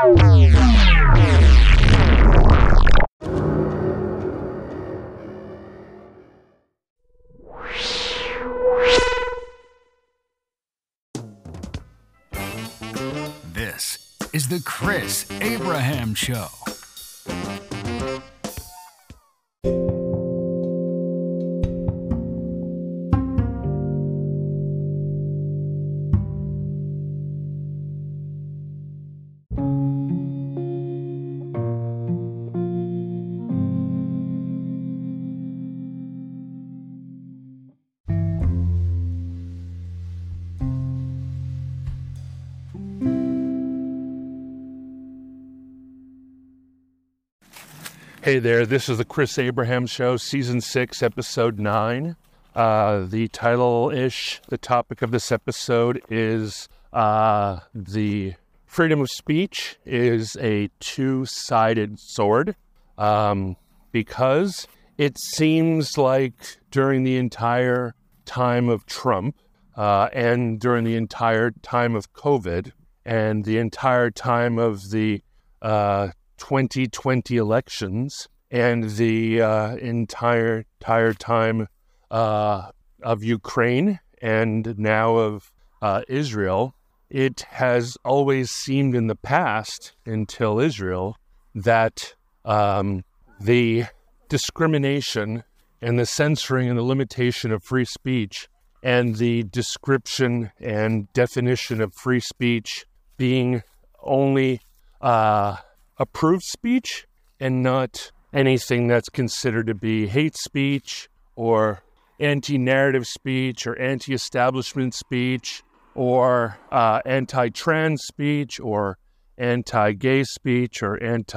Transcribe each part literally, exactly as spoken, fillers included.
This is the Chris Abraham Show. Hey there, this is the Chris Abraham Show, Season six, Episode nine. Uh, the title-ish, the topic of this episode is uh, the freedom of speech is a two-sided sword, um, because it seems like during the entire time of Trump uh, and during the entire time of COVID and the entire time of the uh, twenty twenty elections and the uh, entire entire time uh, of Ukraine and now of uh, Israel, it has always seemed in the past, until Israel, that um, the discrimination and the censoring and the limitation of free speech and the description and definition of free speech being only uh, approved speech and not anything that's considered to be hate speech or anti-narrative speech or anti-establishment speech or uh, anti-trans speech or anti-gay speech or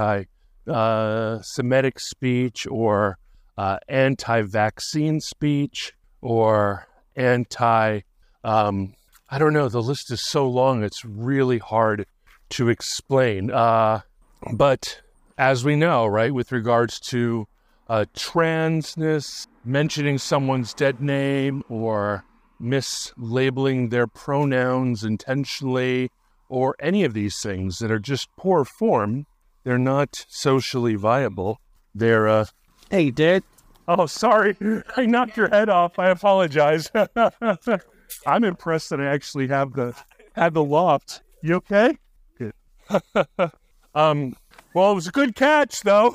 anti-Semitic speech or uh, anti-vaccine speech or anti, um, I don't know, the list is so long it's really hard to explain. Uh, But as we know, right, with regards to uh, transness, mentioning someone's dead name or mislabeling their pronouns intentionally or any of these things that are just poor form, they're not socially viable. They're, uh... Hey, Dad. Oh, sorry. I knocked your head off. I apologize. I'm impressed that I actually have the, have the loft. You okay? Good. Um, well, it was a good catch, though.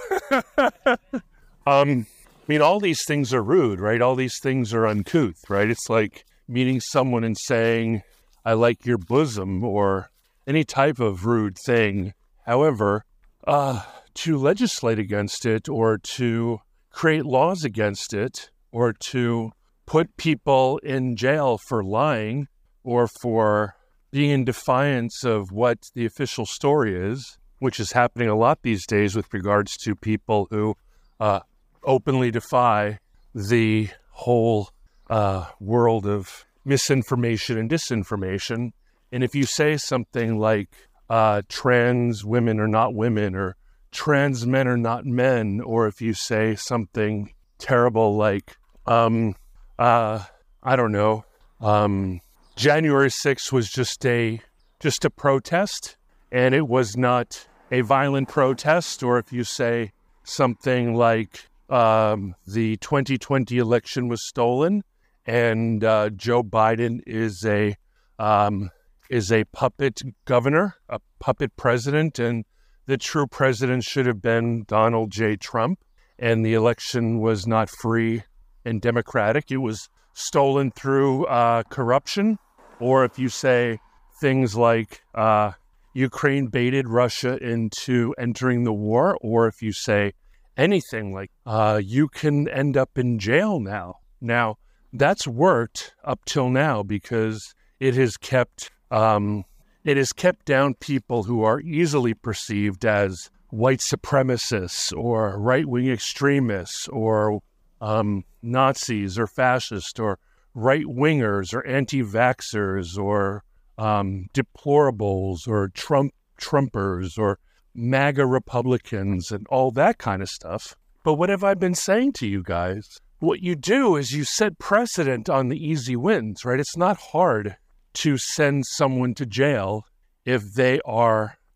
um, I mean, all these things are rude, right? All these things are uncouth, right? It's like meeting someone and saying, I like your bosom, or any type of rude thing. However, uh, to legislate against it, or to create laws against it, or to put people in jail for lying, or for being in defiance of what the official story is, which is happening a lot these days with regards to people who uh, openly defy the whole uh, world of misinformation and disinformation. And if you say something like uh, trans women are not women, or trans men are not men, or if you say something terrible like, um, uh, I don't know, um, January sixth was just a just a protest, and it was not a violent protest, or if you say something like um, the twenty twenty election was stolen and uh, Joe Biden is a um, is a puppet governor, a puppet president, and the true president should have been Donald J. Trump, and the election was not free and democratic. It was stolen through uh, corruption. Or if you say things like uh, Ukraine baited Russia into entering the war, or if you say anything like, uh, you can end up in jail now. Now, that's worked up till now because it has kept um, it has kept down people who are easily perceived as white supremacists or right-wing extremists or um, Nazis or fascists or right-wingers or anti-vaxxers or Um, deplorables or Trump Trumpers or MAGA Republicans and all that kind of stuff. But what have I been saying to you guys? What you do is you set precedent on the easy wins, right? It's not hard to send someone to jail if they are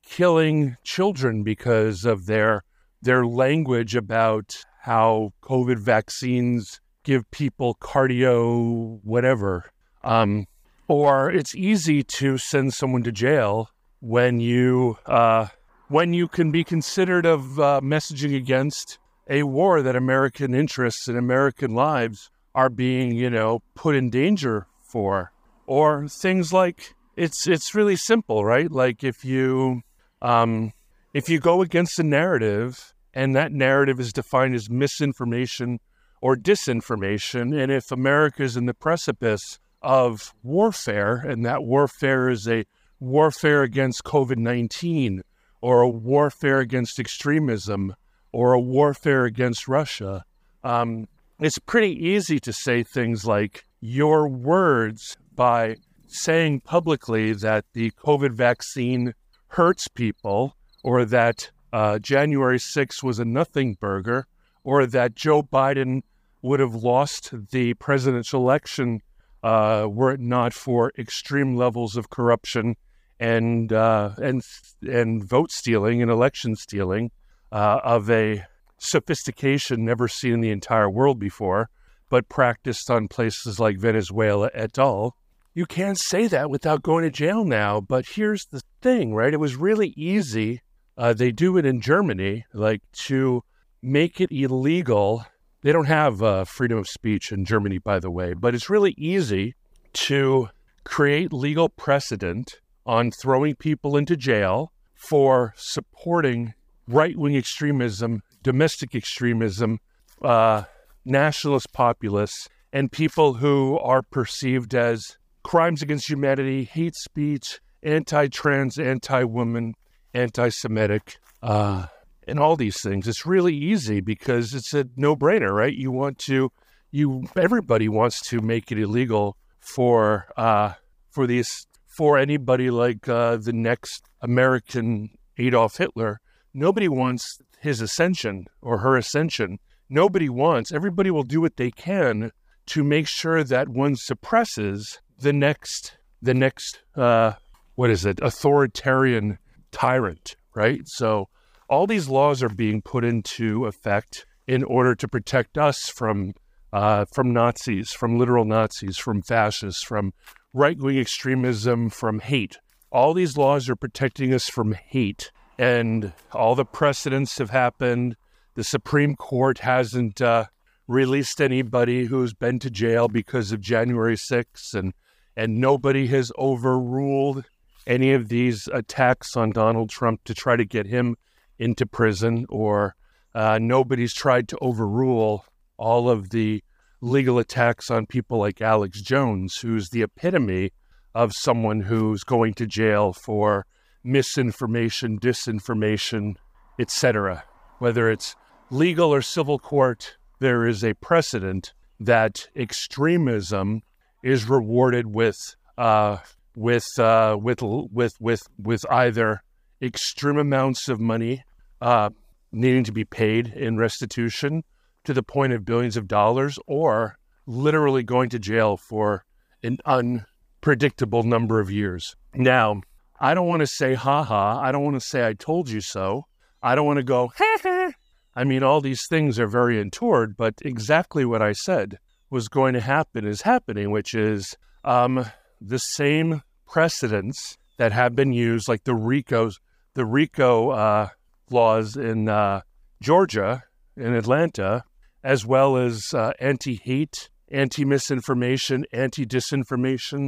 killing children because of their their language about how COVID vaccines give people cardio, whatever. Um, or it's easy to send someone to jail when you uh, when you can be considered of uh, messaging against a war that American interests and American lives are being, you know, put in danger for. Or things like, it's it's really simple, right? Like if you um, if you go against a narrative and that narrative is defined as misinformation or disinformation, and if America is in the precipice of warfare, and that warfare is a warfare against COVID nineteen, or a warfare against extremism, or a warfare against Russia, um, it's pretty easy to say things like, your words by saying publicly that the COVID vaccine hurts people, or that uh, January sixth was a nothing burger, or that Joe Biden would have lost the presidential election uh, were it not for extreme levels of corruption and uh, and and vote stealing and election stealing uh, of a sophistication never seen in the entire world before, but practiced on places like Venezuela et al. You can't say that without going to jail now. But here's the thing, right? It was really easy. Uh, they do it in Germany, like to make it illegal. They don't have uh, freedom of speech in Germany, by the way, but it's really easy to create legal precedent on throwing people into jail for supporting right-wing extremism, domestic extremism, uh, nationalist populists, and people who are perceived as crimes against humanity, hate speech, anti-trans, anti-woman, anti-Semitic, uh, and all these things. It's really easy because it's a no-brainer, right? You want to, you everybody wants to make it illegal for uh, for these for anybody like uh, the next American Adolf Hitler. Nobody wants his ascension or her ascension. Nobody wants. Everybody will do what they can to make sure that one suppresses the next the next uh, what is it? authoritarian tyrant, right? So all these laws are being put into effect in order to protect us from uh, from Nazis, from literal Nazis, from fascists, from right-wing extremism, from hate. All these laws are protecting us from hate, and all the precedents have happened. The Supreme Court hasn't uh, released anybody who's been to jail because of January sixth, and and nobody has overruled any of these attacks on Donald Trump to try to get him into prison, or uh, nobody's tried to overrule all of the legal attacks on people like Alex Jones, who's the epitome of someone who's going to jail for misinformation, disinformation, et cetera. Whether it's legal or civil court, there is a precedent that extremism is rewarded with uh, with uh, with with with with either extreme amounts of money uh, needing to be paid in restitution to the point of billions of dollars, or literally going to jail for an unpredictable number of years. Now, I don't want to say ha-ha. I don't want to say I told you so. I don't want to go ha-ha. I mean, all these things are very untoward, but exactly what I said was going to happen is happening, which is um, the same precedents that have been used, like the RICO's, the RICO uh, laws in uh, Georgia, in Atlanta, as well as uh, anti-hate, anti-misinformation, anti-disinformation,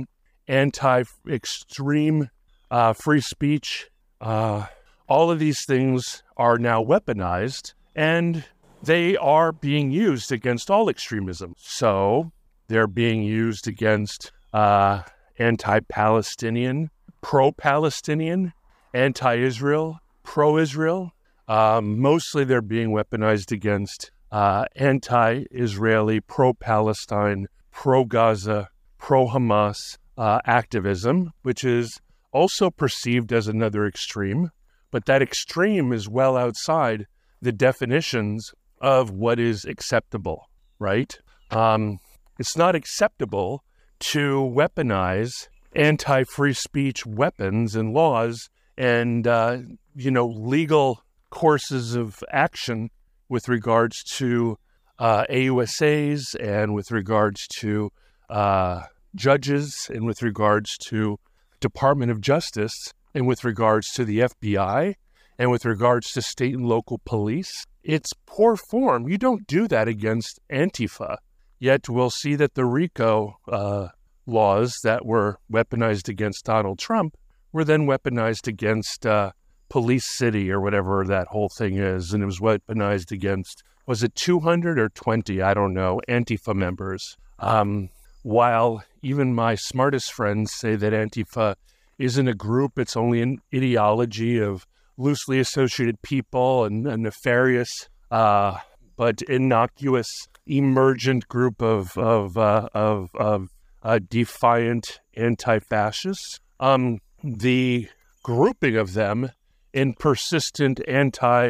anti-extreme uh, free speech. Uh, all of these things are now weaponized, and they are being used against all extremism. So they're being used against uh, anti-Palestinian, pro-Palestinian, anti-Israel, pro-Israel. Um, mostly they're being weaponized against uh, anti-Israeli, pro-Palestine, pro-Gaza, pro-Hamas uh, activism, which is also perceived as another extreme. But that extreme is well outside the definitions of what is acceptable, right? Um, it's not acceptable to weaponize anti-free speech weapons and laws and, uh, you know, legal courses of action with regards to uh, A U S As and with regards to uh, judges and with regards to Department of Justice and with regards to the F B I and with regards to state and local police. It's poor form. You don't do that against Antifa. Yet we'll see that the RICO uh, laws that were weaponized against Donald Trump were then weaponized against uh, Police City or whatever that whole thing is. And it was weaponized against, was it two hundred or twenty? I don't know, Antifa members. Um, while even my smartest friends say that Antifa isn't a group, it's only an ideology of loosely associated people and a nefarious uh, but innocuous emergent group of of uh, of, of uh, defiant anti-fascists. Um, the grouping of them in persistent anti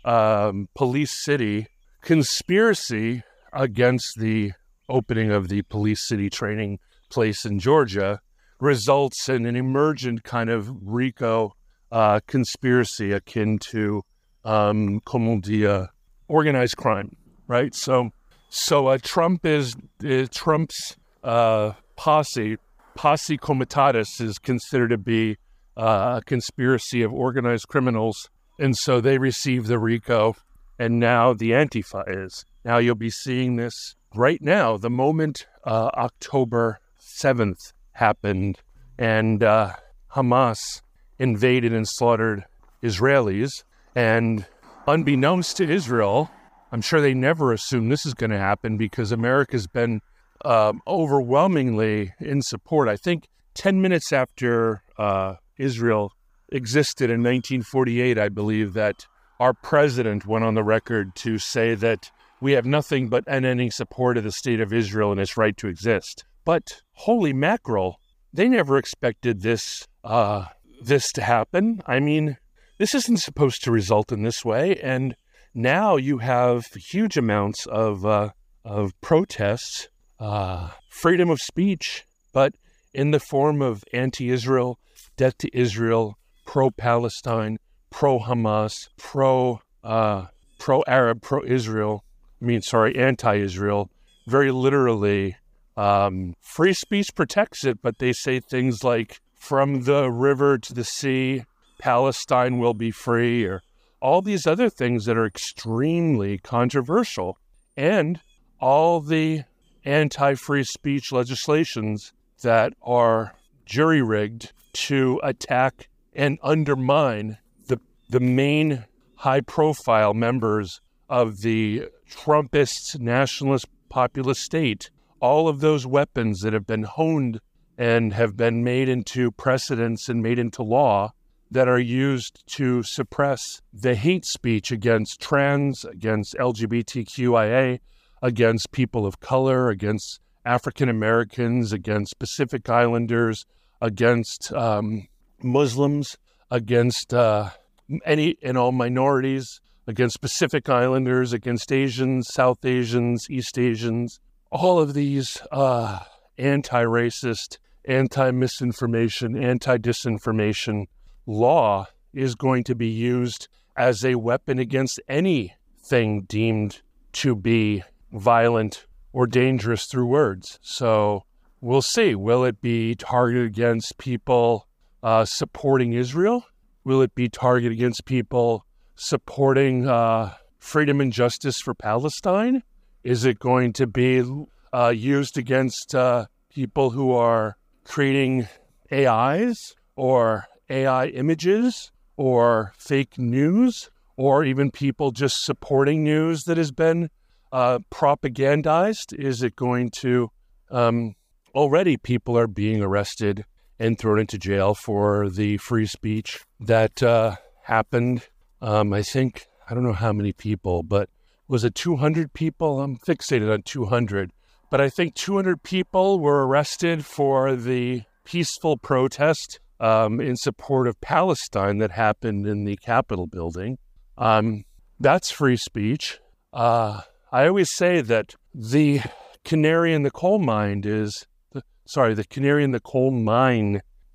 um, police city conspiracy against the opening of the police city training place in Georgia results in an emergent kind of RICO uh, conspiracy akin to um, comment dit, uh, organized crime, right? So, so uh, Trump is uh, Trump's uh, posse, posse comitatus, is considered to be uh, a conspiracy of organized criminals, and so they receive the RICO, and now the Antifa is. Now you'll be seeing this right now. The moment uh, October seventh happened, and uh, Hamas invaded and slaughtered Israelis, and unbeknownst to Israel, I'm sure they never assumed this is going to happen because America's been um, overwhelmingly in support. I think ten minutes after uh, Israel existed in nineteen forty-eight, I believe that our president went on the record to say that we have nothing but unending support of the state of Israel and its right to exist. But holy mackerel, they never expected this uh, this to happen. I mean, this isn't supposed to result in this way, and now you have huge amounts of uh, of protests, uh, freedom of speech, but in the form of anti-Israel, death to Israel, pro-Palestine, pro-Hamas, pro uh, pro-Arab, pro-Israel. I mean, sorry, anti-Israel. Very literally, um, free speech protects it, but they say things like, "From the river to the sea, Palestine will be free," or all these other things that are extremely controversial. And all the anti-free speech legislations that are jury-rigged to attack and undermine the the main high-profile members of the Trumpist nationalist populist state, all of those weapons that have been honed and have been made into precedents and made into law that are used to suppress the hate speech against trans, against L G B T Q I A, against people of color, against African Americans, against Pacific Islanders, against um, Muslims, against uh, any and all minorities, against Pacific Islanders, against Asians, South Asians, East Asians. All of these uh, anti-racist, anti-misinformation, anti-disinformation law is going to be used as a weapon against anything deemed to be violent or dangerous through words. So we'll see. Will it be targeted against people uh, supporting Israel? Will it be targeted against people supporting uh, freedom and justice for Palestine? Is it going to be uh, used against uh, people who are creating A Is or A I images or fake news, or even people just supporting news that has been uh, propagandized? Is it going to, um, already people are being arrested and thrown into jail for the free speech that uh, happened. Um, I think, I don't know how many people, but was it two hundred people? I'm fixated on two hundred. But I think two hundred people were arrested for the peaceful protest Um, in support of Palestine that happened in the Capitol building. Um, that's free speech. Uh, I always say that the canary in the coal mine is, the, sorry, the canary in the coal mine,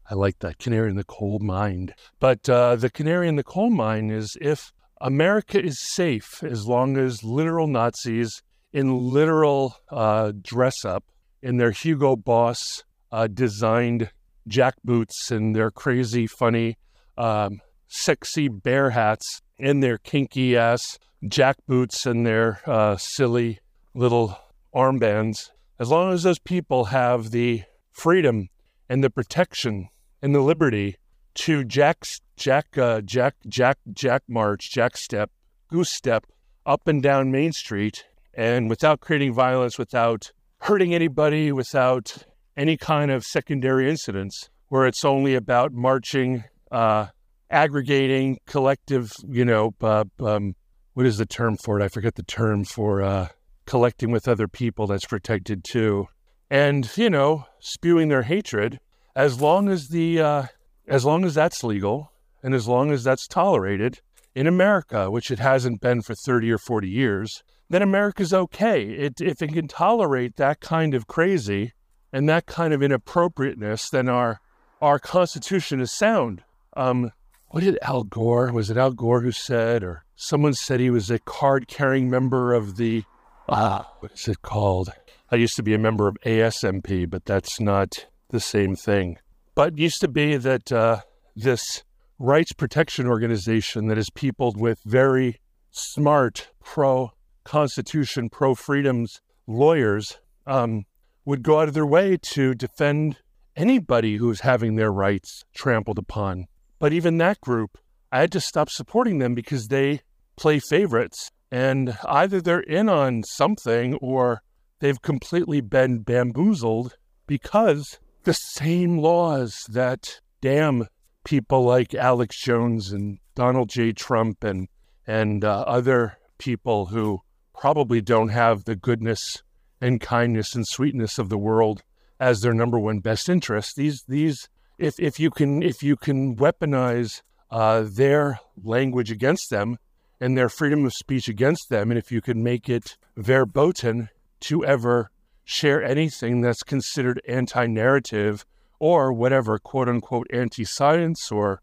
I like that, canary in the coal mine. But uh, the canary in the coal mine is if America is safe as long as literal Nazis in literal uh, dress-up in their Hugo Boss uh, designed jackboots and their crazy, funny, um, sexy bear hats and their kinky-ass jackboots and their uh, silly little armbands. As long as those people have the freedom and the protection and the liberty to jack, jack, uh, jack, jack, jack march, jack step, goose step up and down Main Street, and without creating violence, without hurting anybody, without any kind of secondary incidents, where it's only about marching, uh, aggregating, collective, you know, uh, um, what is the term for it? I forget the term for uh, collecting with other people that's protected too. And, you know, spewing their hatred, as long as the, uh, as long as that's legal and as long as that's tolerated in America, which it hasn't been for thirty or forty years, then America's okay. It, if it can tolerate that kind of crazy and that kind of inappropriateness, then our our Constitution is sound. Um, what did Al Gore, was it Al Gore who said, or someone said he was a card-carrying member of the, ah, what is it called? I used to be a member of A S M P, but that's not the same thing. But it used to be that uh, this rights protection organization that is peopled with very smart pro-Constitution, pro-freedoms lawyers um, would go out of their way to defend anybody who's having their rights trampled upon. But even that group, I had to stop supporting them because they play favorites, and either they're in on something or they've completely been bamboozled because the same laws that damn people like Alex Jones and Donald J. Trump and and uh, other people who probably don't have the goodness and kindness and sweetness of the world as their number one best interest. These these if if you can if you can weaponize uh, their language against them and their freedom of speech against them, and if you can make it verboten to ever share anything that's considered anti-narrative or whatever, quote-unquote, anti-science or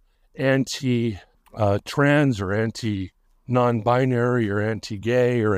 anti-trans or anti-non-binary or anti-gay or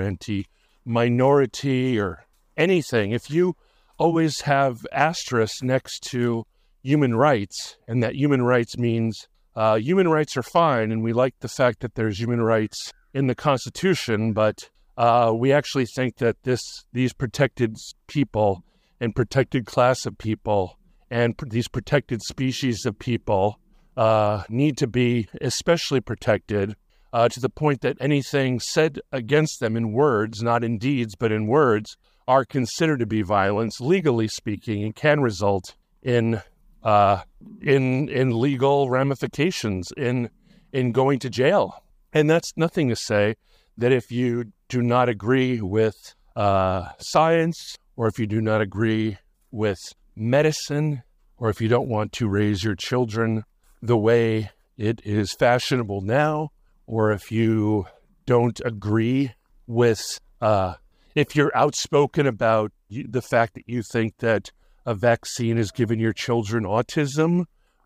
anti-minority or anything, if you always have asterisk next to human rights, and that human rights means uh, human rights are fine, and we like the fact that there's human rights in the Constitution, but Uh, we actually think that this, these protected people and protected class of people and pr- these protected species of people uh, need to be especially protected uh, to the point that anything said against them in words, not in deeds, but in words, are considered to be violence, legally speaking, and can result in uh, in in legal ramifications, in in going to jail. And that's nothing to say that if you do not agree with uh, science, or if you do not agree with medicine, or if you don't want to raise your children the way it is fashionable now, or if you don't agree with, uh, if you're outspoken about the fact that you think that a vaccine has given your children autism,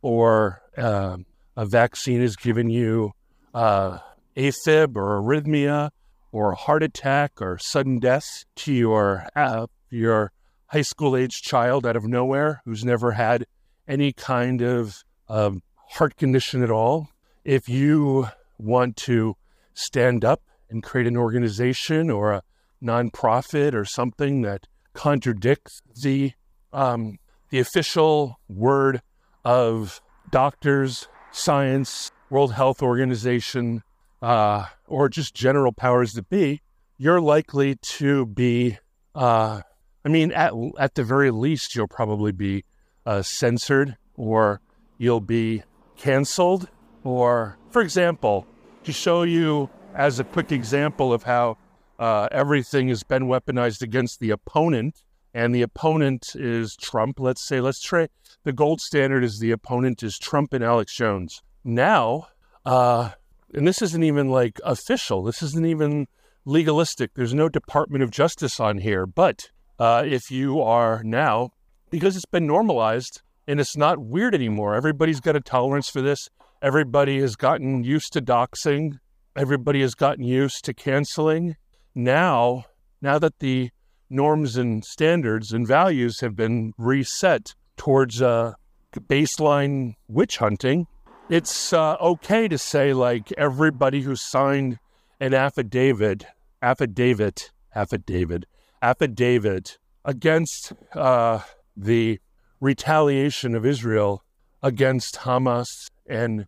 or uh, a vaccine has given you uh, AFib or arrhythmia, or a heart attack or sudden death to your uh, your high school age child out of nowhere who's never had any kind of um, heart condition at all. If you want to stand up and create an organization or a nonprofit or something that contradicts the um, the official word of doctors, science, World Health Organization, Uh, or just general powers that be, you're likely to be, uh, I mean, at at the very least, you'll probably be uh, censored, or you'll be canceled. Or, for example, to show you as a quick example of how uh, everything has been weaponized against the opponent, and the opponent is Trump. Let's say, let's try, the gold standard is the opponent is Trump and Alex Jones. Now, uh, and this isn't even like official. This isn't even legalistic. There's no Department of Justice on here. But uh, if you are now, because it's been normalized And it's not weird anymore. Everybody's got a tolerance for this. Everybody has gotten used to doxing. Everybody has gotten used to canceling. Now, now that the norms and standards and values have been reset towards uh, baseline witch hunting, it's uh, okay to say, like, everybody who signed an affidavit, affidavit, affidavit, affidavit against uh, the retaliation of Israel against Hamas and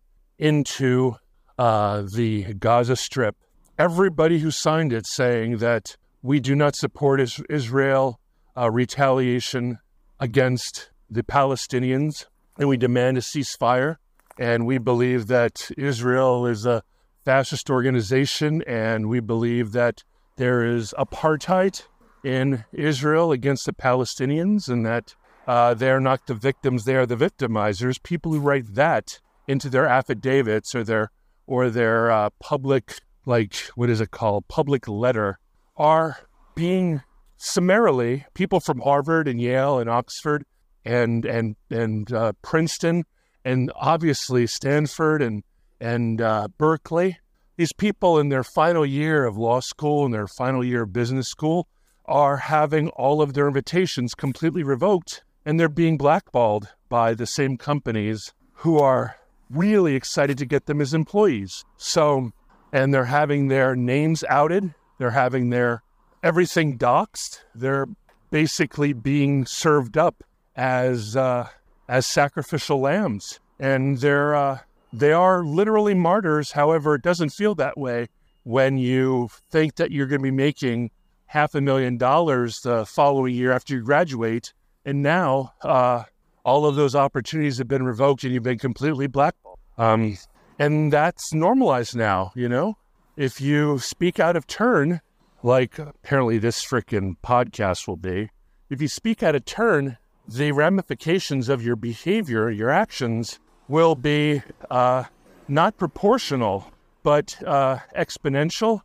into uh, the Gaza Strip. Everybody who signed it saying that we do not support is- Israel uh, retaliation against the Palestinians, and we demand a ceasefire, and we believe that Israel is a fascist organization, and we believe that there is apartheid in Israel against the Palestinians, and that uh, they're not the victims, they are the victimizers. People who write that into their affidavits or their or their uh, public, like, what is it called, public letter, are being summarily, people from Harvard and Yale and Oxford and and and uh, Princeton and obviously Stanford and and uh, Berkeley. These people in their final year of law school and their final year of business school are having all of their invitations completely revoked, and they're being blackballed by the same companies who are really excited to get them as employees. So, and they're having their names outed. They're having their everything doxed. They're basically being served up as uh, as sacrificial lambs, and they're uh, they are literally martyrs. However, it doesn't feel that way when you think that you're going to be making half a million dollars the following year after you graduate, and now uh, all of those opportunities have been revoked and you've been completely blackballed. Um, and that's normalized now, you know? If you speak out of turn, like apparently this frickin' podcast will be, if you speak out of turn, the ramifications of your behavior, your actions, will be uh, not proportional, but uh, exponential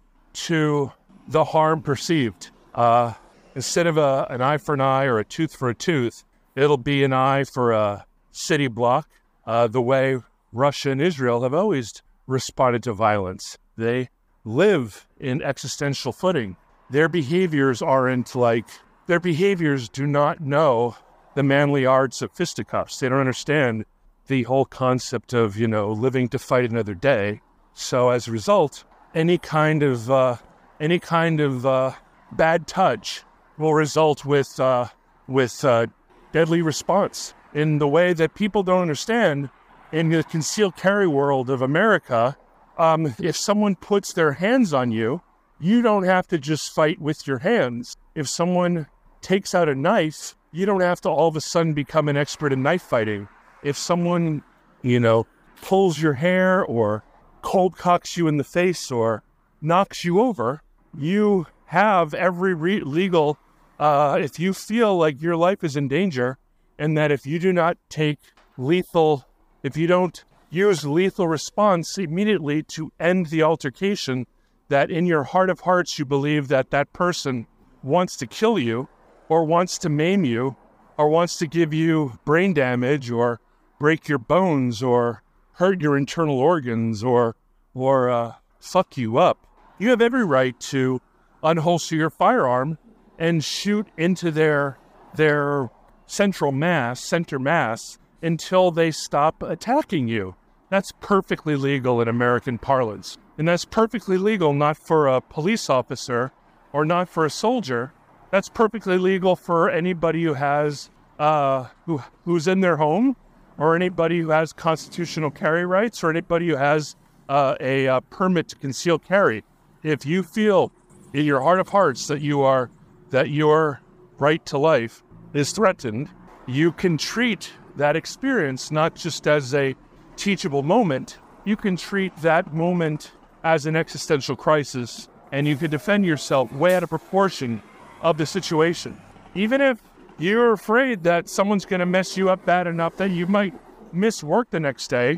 to the harm perceived. Uh, instead of a, an eye for an eye or a tooth for a tooth, it'll be an eye for a city block, uh, the way Russia and Israel have always responded to violence. They live in existential footing. Their behaviors aren't like, their behaviors do not know the manly arts of fisticuffs. They don't understand the whole concept of, you know, living to fight another day. So as a result, any kind of, uh, any kind of uh, bad touch will result with, uh, with uh, deadly response in the way that people don't understand. In the concealed carry world of America, um, if someone puts their hands on you, you don't have to just fight with your hands. If someone takes out a knife, you don't have to all of a sudden become an expert in knife fighting. If someone, you know, pulls your hair or cold cocks you in the face or knocks you over, you have every re- legal, uh, if you feel like your life is in danger and that if you do not take lethal, if you don't use lethal response immediately to end the altercation, that in your heart of hearts you believe that that person wants to kill you or wants to maim you or wants to give you brain damage or break your bones or hurt your internal organs or or uh, fuck you up, you have every right to unholster your firearm and shoot into their their central mass, center mass, until they stop attacking you. That's perfectly legal in American parlance. And that's perfectly legal not for a police officer or not for a soldier. That's perfectly legal for anybody who has uh, who who's in their home, or anybody who has constitutional carry rights, or anybody who has uh, a uh, permit to conceal carry. If you feel in your heart of hearts that you are that your right to life is threatened, you can treat that experience not just as a teachable moment. You can treat that moment as an existential crisis, and you can defend yourself way out of proportion of the situation. Even if you're afraid that someone's going to mess you up bad enough that you might miss work the next day,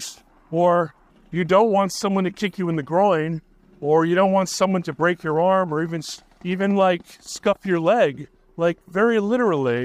or you don't want someone to kick you in the groin, or you don't want someone to break your arm, or even even like scuff your leg. Like, very literally,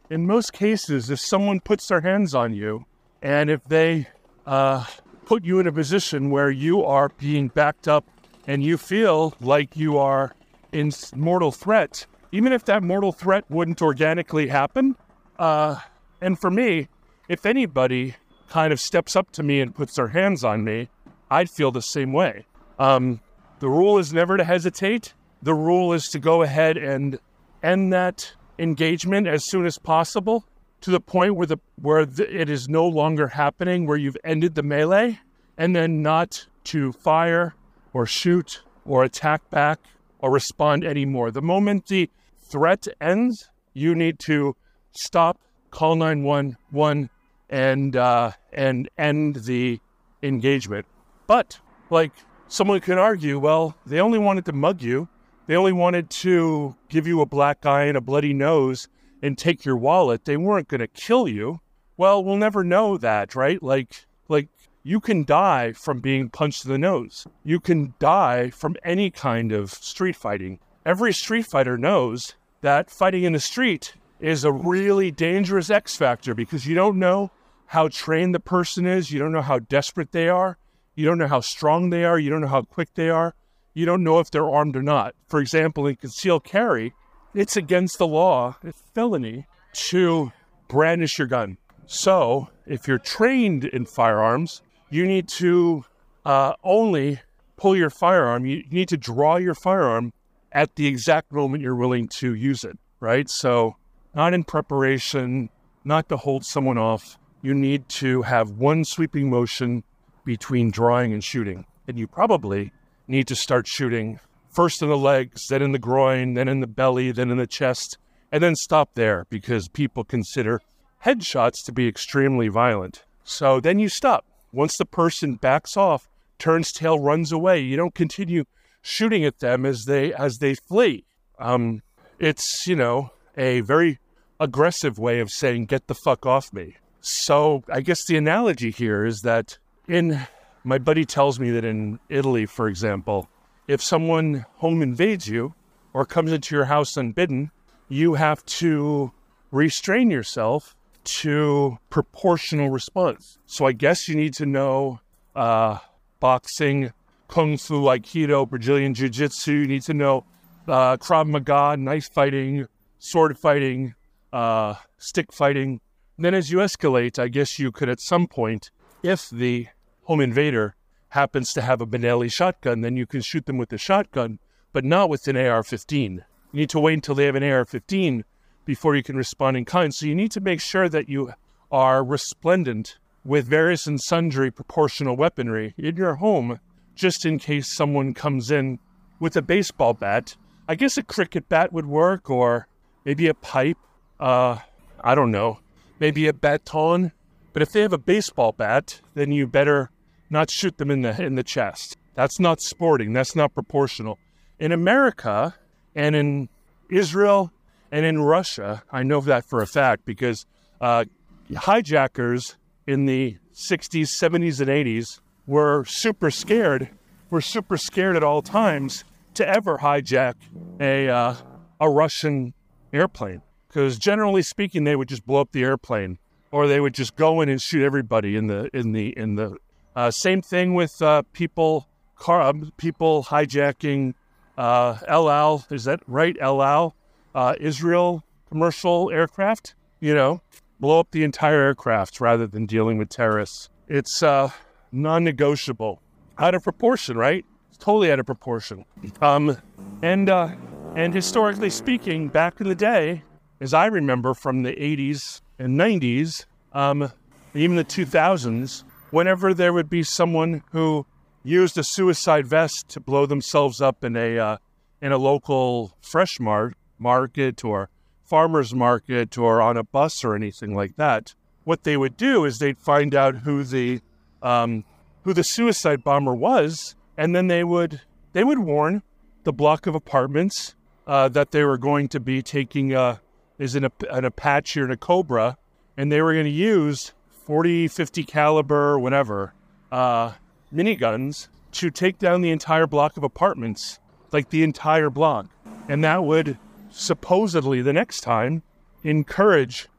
in most cases, if someone puts their hands on you and if they uh, put you in a position where you are being backed up and you feel like you are in mortal threat, even if that mortal threat wouldn't organically happen, uh, and for me, if anybody kind of steps up to me and puts their hands on me, I'd feel the same way. Um, the rule is never to hesitate. The rule is to go ahead and end that engagement as soon as possible to the point where the where the, it is no longer happening, where you've ended the melee, and then not to fire or shoot or attack back or respond anymore. The moment the threat ends, you need to stop, call nine one one, and uh, and end the engagement. But, like, someone can argue, well, they only wanted to mug you. They only wanted to give you a black eye and a bloody nose and take your wallet. They weren't going to kill you. Well, we'll never know that, right? Like, like you can die from being punched in the nose. You can die from any kind of street fighting. Every street fighter knows that fighting in the street is a really dangerous X factor because you don't know how trained the person is. You don't know how desperate they are. You don't know how strong they are. You don't know how quick they are. You don't know if they're armed or not. For example, in concealed carry, it's against the law, it's felony, to brandish your gun. So if you're trained in firearms, you need to uh, only pull your firearm. You need to draw your firearm at the exact moment you're willing to use it, right? So not in preparation, not to hold someone off. You need to have one sweeping motion between drawing and shooting. And you probably need to start shooting first in the legs, then in the groin, then in the belly, then in the chest, and then stop there because people consider headshots to be extremely violent. So then you stop. Once the person backs off, turns tail, runs away, you don't continue shooting at them as they as they flee. Um, it's, you know, a very aggressive way of saying, get the fuck off me. So I guess the analogy here is that in, my buddy tells me that in Italy, for example, if someone home invades you or comes into your house unbidden, you have to restrain yourself to proportional response. So I guess you need to know uh, boxing, kung fu, aikido, Brazilian jiu-jitsu. You need to know uh, Krav Maga, knife fighting, sword fighting, uh, stick fighting. And then as you escalate, I guess you could at some point, if the home invader happens to have a Benelli shotgun, then you can shoot them with the shotgun, but not with an A R fifteen. You need to wait until they have an A R fifteen before you can respond in kind. So you need to make sure that you are resplendent with various and sundry proportional weaponry in your home, just in case someone comes in with a baseball bat. I guess a cricket bat would work, or maybe a pipe. Uh, I don't know. Maybe a baton. But if they have a baseball bat, then you better not shoot them in the in the chest. That's not sporting. That's not proportional. In America and in Israel and in Russia, I know that for a fact because uh, hijackers in the sixties, seventies, and eighties were super scared. Were super scared at all times to ever hijack a uh, a Russian airplane because generally speaking, they would just blow up the airplane or they would just go in and shoot everybody in the in the in the. Uh, same thing with uh, people, car, people hijacking uh, El Al. Is that right? El Al, uh, Israel commercial aircraft. You know, blow up the entire aircraft rather than dealing with terrorists. It's uh, non-negotiable, out of proportion, right? It's totally out of proportion. Um, and uh, and historically speaking, back in the day, as I remember from the eighties and nineties, um, even the two thousands. Whenever there would be someone who used a suicide vest to blow themselves up in a uh, in a local fresh mar- market or farmer's market or on a bus or anything like that, what they would do is they'd find out who the um, who the suicide bomber was, and then they would they would warn the block of apartments uh, that they were going to be taking a, is an, an Apache or a Cobra, and they were going to use forty, fifty caliber, whatever, uh, miniguns to take down the entire block of apartments, like the entire block. And that would supposedly, the next time, encourage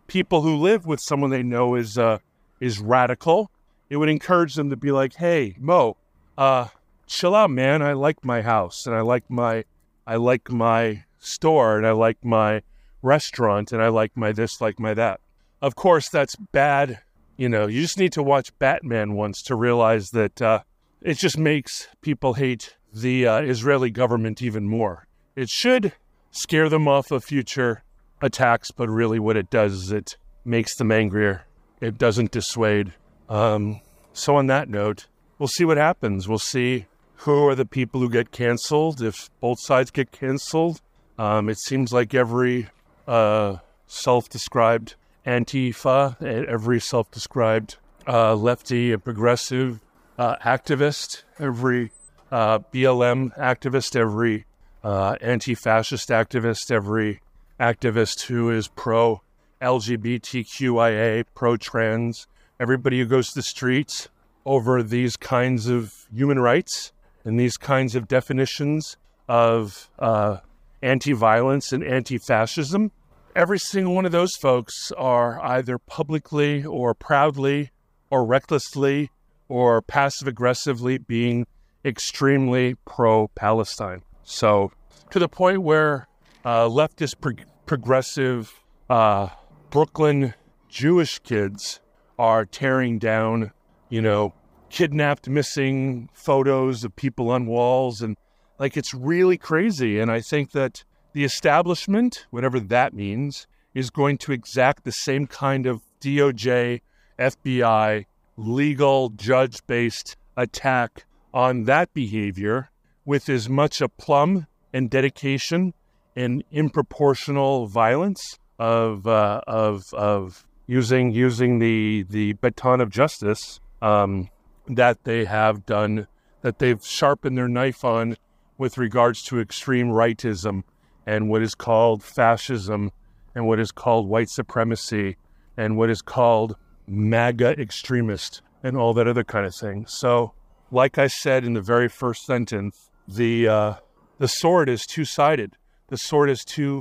people who live with someone they know is uh, is radical, it would encourage them to be like, hey, Mo, uh, chill out, man. I like my house, and I like my I like my store, and I like my restaurant, and I like my this, like my that. Of course, that's bad. You know, you just need to watch Batman once to realize that uh, it just makes people hate the uh, Israeli government even more. It should scare them off of future attacks, but really what it does is it makes them angrier. It doesn't dissuade. Um, so on that note, we'll see what happens. We'll see who are the people who get canceled, if both sides get canceled. Um, it seems like every uh, self-described Antifa, every self-described uh, lefty and progressive uh, activist, every uh, B L M activist, every uh, anti-fascist activist, every activist who is pro-L G B T Q I A, pro-trans, everybody who goes to the streets over these kinds of human rights and these kinds of definitions of uh, anti-violence and anti-fascism, every single one of those folks are either publicly or proudly or recklessly or passive-aggressively being extremely pro-Palestine. So to the point where uh, leftist pro- progressive uh, Brooklyn Jewish kids are tearing down, you know, kidnapped, missing photos of people on walls. And like, it's really crazy. And I think that the establishment, whatever that means, is going to exact the same kind of D O J, F B I, legal, judge-based attack on that behavior with as much aplomb and dedication and improportional violence of uh, of of using using the the baton of justice um, that they have done, that they've sharpened their knife on with regards to extreme rightism and what is called fascism and what is called white supremacy and what is called MAGA extremist and all that other kind of thing. So, like I said in the very first sentence, the uh, the sword is two-sided. The sword is two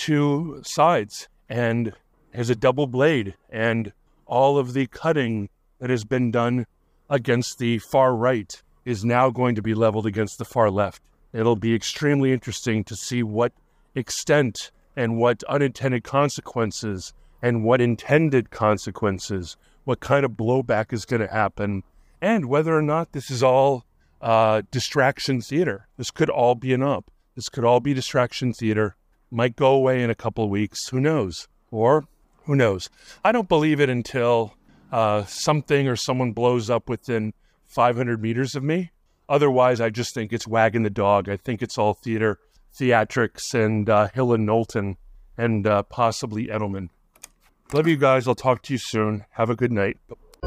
two sides and has a double blade, and all of the cutting that has been done against the far right is now going to be leveled against the far left. It'll be extremely interesting to see what extent and what unintended consequences and what intended consequences, what kind of blowback is going to happen, and whether or not this is all uh, distraction theater. This could all be an up. This could all be distraction theater. Might go away in a couple of weeks. Who knows? Or who knows? I don't believe it until uh, something or someone blows up within five hundred meters of me. Otherwise, I just think it's wagging the dog. I think it's all theater, theatrics, and uh, Hill and Knowlton, and uh, possibly Edelman. Love you guys. I'll talk to you soon. Have a good night.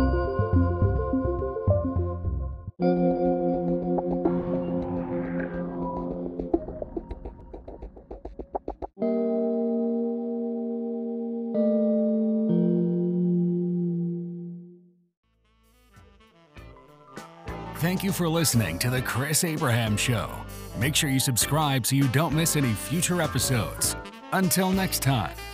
Thank you for listening to The Chris Abraham Show. Make sure you subscribe so you don't miss any future episodes. Until next time.